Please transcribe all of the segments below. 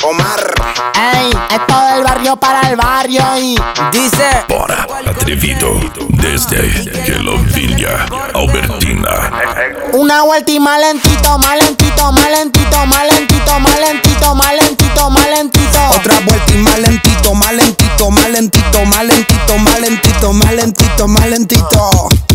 Omar. Ey, esto del barrio para el barrio y dice: Bora, atrevido, desde que lo Villa Albertina. una vuelta y más lentito, más lentito, más lentito, más lentito, más lentito, más lentito, más lentito. Otra vuelta y más lentito, más lentito, más lentito, más lentito, más lentito, más lentito, más lentito.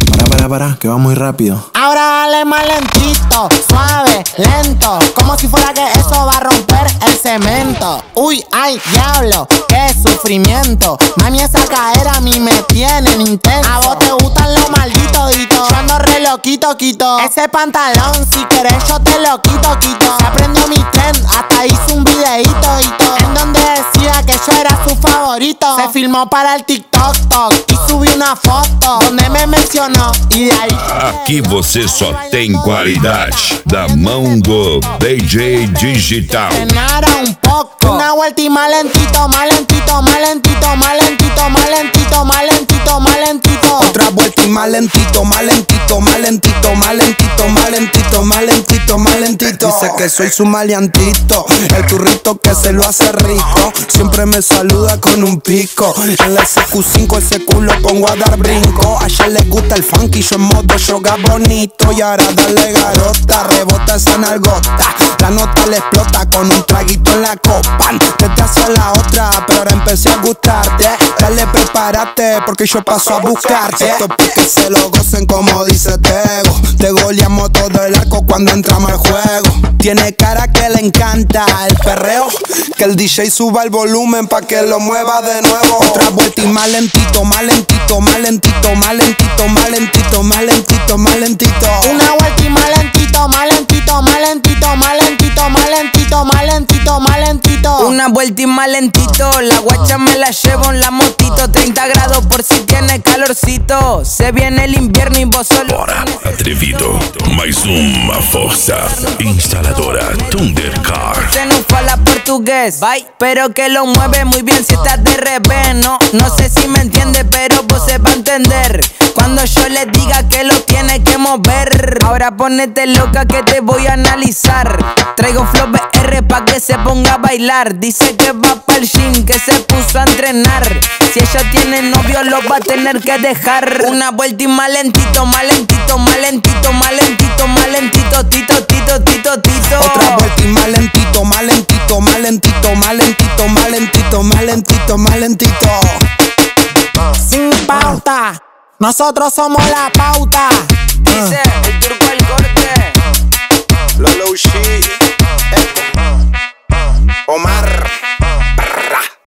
Para, que va muy rápido. Ahora dale más lentito, suave, lento, como si fuera que eso va a romper el cemento. Uy, ay, diablo, qué sufrimiento. Mami, esa cadera a mí me tienen intenso. A vos te gustan los malditos, dito. Yo ando re loquito, quito. Ese pantalón, si querés yo te lo quito, quito. Se aprendió mi trend, hasta hice un videíto, hito, en donde decía que yo era su favorito. Se filmó para el TikTok, y subí una foto donde me mencionó. E aí, aqui você só tem qualidade da mão do DJ Digital. Nada un poco. Una vuelta y más lentito, más lentito, más lentito, más lentito, más lentito, más lentito, más lentito. Otra vuelta y más lentito, más lentito, más lentito, más lentito, más lentito, más lentito, más lentito. Dice que soy su maleantito, el turrito que se lo hace rico. Siempre me saluda con un pico. En la SQ5 ese culo pongo a dar brinco. A ella le gusta el funky, yo en modo yoga bonito. Y ahora dale garota, rebota esa nalgota. La nota le explota con un traguito en la copa. Vete hacia la otra, pero ahora empecé a gustarte. Dale, prepárate, porque yo paso a buscarte. Esto es que se lo gocen como dice Tego. Te goleamos todo el arco cuando entramos al juego. Tiene cara que le encanta el perreo. Que el DJ suba el volumen pa' que lo mueva de nuevo. Otra vuelta y más lentito, más lentito, más lentito, más lentito, más lentito, más lentito, más lentito. Una vuelta y más lentito, más lentito, más lentito, más lentito, más lentito, más lentito, más lentito. Una vuelta y más lentito. La guacha me la llevo en la motito. 30 grados por si tiene calorcito. Se viene el invierno y vos solo. Bora, atrevido, mais uma força. Instaladora Thundercar. Se nos fala portugués, bye. Pero que lo mueve muy bien si estás de revés. No sé si me entiende, pero vos se va a entender cuando yo le diga que lo tiene que mover. Ahora ponete loca que te voy a analizar. Traigo flow BR pa' que se ponga a bailar. Dice que va pa'l gym, que se puso a entrenar. Si ella tiene novio lo va a tener que dejar. Una vuelta y más lentito, más lentito, más lentito, más lentito, más lentito, tito, tito, tito, tito. Otra vuelta y más lentito, más lentito, más lentito, más lentito, más lentito, más lentito, más lentito. Sin pauta, nosotros somos la pauta. Dice el turco al corte. Lolo Shi, Omar.